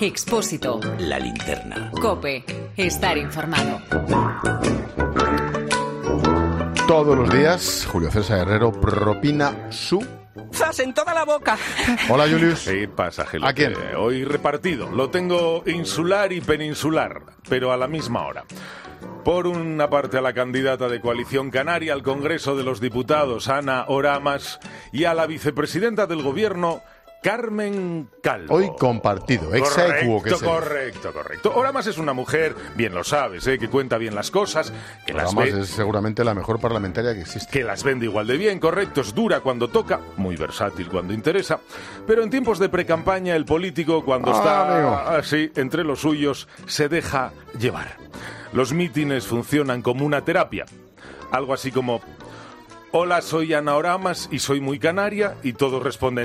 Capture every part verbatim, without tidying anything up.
Expósito. La linterna. COPE. Estar informado. Todos los días, Julio César Herrero propina su... ¡Zas en toda la boca! Hola, Julius. ¿Qué pasa, Gelo? ¿A quién? Hoy repartido. Lo tengo insular y peninsular, pero a la misma hora. Por una parte a la candidata de Coalición Canaria al Congreso de los Diputados, Ana Oramas, y a la vicepresidenta del Gobierno, Carmen Calvo. Hoy compartido, ex aequo que Correcto, se correcto, correcto. Oramas es una mujer, bien lo sabes, ¿eh? que cuenta bien las cosas, que las Además ve... es seguramente la mejor parlamentaria que existe. que las vende igual de bien, correcto, es dura cuando toca, muy versátil cuando interesa, pero en tiempos de precampaña el político cuando Ah, está amigo. así entre los suyos se deja llevar. Los mítines funcionan como una terapia, algo así como: hola, soy Ana Oramas y soy muy canaria, y todos responden: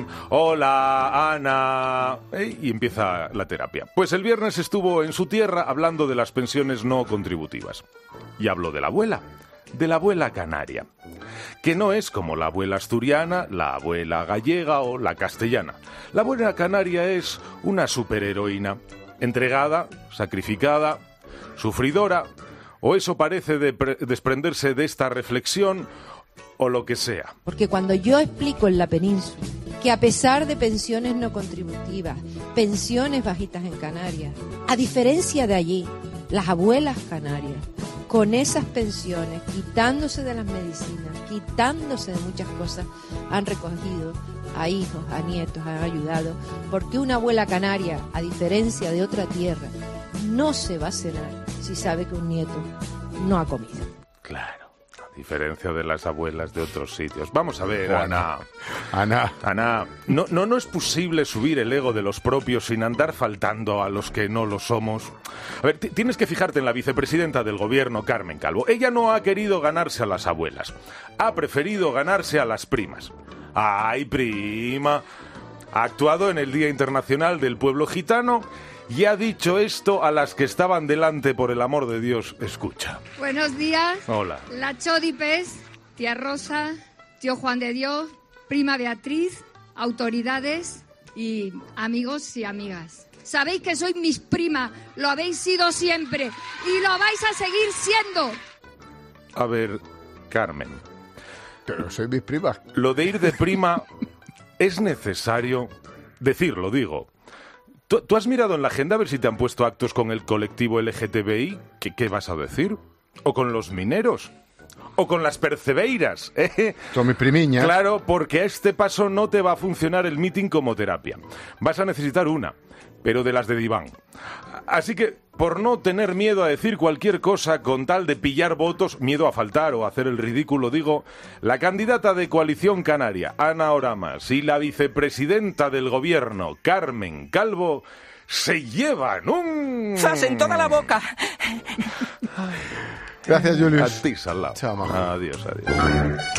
hola, Ana, ¿eh? Y empieza la terapia. Pues el viernes estuvo en su tierra hablando de las pensiones no contributivas. Y habló de la abuela, de la abuela canaria, que no es como la abuela asturiana, la abuela gallega o la castellana. La abuela canaria es una superheroína, entregada, sacrificada, sufridora, o eso parece de pre- desprenderse de esta reflexión, o lo que sea. Porque cuando yo explico en la península que a pesar de pensiones no contributivas, pensiones bajitas en Canarias, a diferencia de allí, las abuelas canarias, con esas pensiones, quitándose de las medicinas, quitándose de muchas cosas, han recogido a hijos, a nietos, han ayudado, porque una abuela canaria, a diferencia de otra tierra, no se va a cenar si sabe que un nieto no ha comido. Claro. Diferencia de las abuelas de otros sitios. Vamos a ver, Oh, Ana. Ana. Ana, no, no, no es posible subir el ego de los propios sin andar faltando a los que no lo somos. A ver, t- tienes que fijarte en la vicepresidenta del Gobierno, Carmen Calvo. Ella no ha querido ganarse a las abuelas. Ha preferido ganarse a las primas. ¡Ay, prima! Ha actuado en el Día Internacional del Pueblo Gitano y ha dicho esto a las que estaban delante. Por el amor de Dios, escucha. Buenos días. Hola. La Chodipes, tía Rosa, tío Juan de Dios, prima Beatriz, autoridades y amigos y amigas. Sabéis que sois mis primas, lo habéis sido siempre y lo vais a seguir siendo. A ver, Carmen, Pero soy mis primas. lo de ir de prima es necesario decirlo, digo. ¿Tú, tú has mirado en la agenda a ver si te han puesto actos con el colectivo L G T B I? ¿Qué, qué vas a decir? ¿O con los mineros? ¿O con las percebeiras? ¿Eh? Son mis primiñas. Claro, porque a este paso no te va a funcionar el meeting como terapia. Vas a necesitar una, pero de las de diván. Así que, por no tener miedo a decir cualquier cosa con tal de pillar votos, miedo a faltar o a hacer el ridículo, digo, la candidata de Coalición Canaria, Ana Oramas, y la vicepresidenta del Gobierno, Carmen Calvo, se llevan un... ¡Zas en toda la boca! Gracias, Julius. A ti, Salao. Chao, mamá. Adiós, adiós.